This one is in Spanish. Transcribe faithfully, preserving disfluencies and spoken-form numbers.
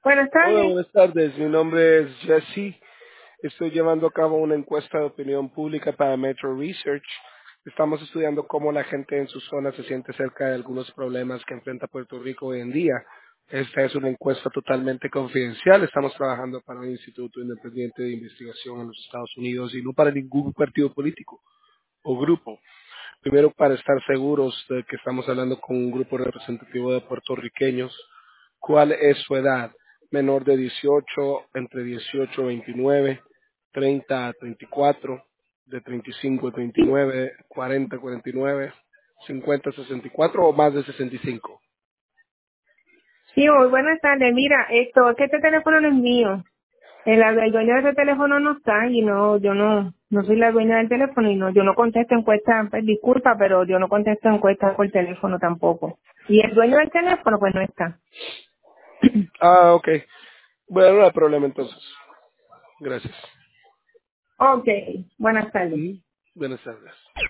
Buenas Hola, tardes. buenas tardes. Mi nombre es Jesse. Estoy llevando a cabo una encuesta de opinión pública para Metro Research. Estamos estudiando cómo la gente en su zona se siente cerca de algunos problemas que enfrenta Puerto Rico hoy en día. Esta es una encuesta totalmente confidencial. Estamos trabajando para un instituto independiente de investigación en los Estados Unidos y no para ningún partido político o grupo. Primero, para estar seguros de que estamos hablando con un grupo representativo de puertorriqueños. ¿Cuál es su edad? Menor de dieciocho, entre dieciocho y veintinueve, treinta a treinta y cuatro, de treinta y cinco a treinta y nueve, cuarenta a cuarenta y nueve, cincuenta a sesenta y cuatro o más de sesenta y cinco. Sí, muy buenas tardes. Mira, esto, es que este teléfono no es mío. El, el dueño de ese teléfono no está y no, yo no, no soy la dueña del teléfono y no, yo no contesto encuestas, pues, disculpa, pero yo no contesto encuestas por teléfono tampoco. Y el dueño del teléfono pues no está. Ah, ok. Bueno, no hay problema entonces. Gracias. Ok, buenas tardes. Ujú. Buenas tardes.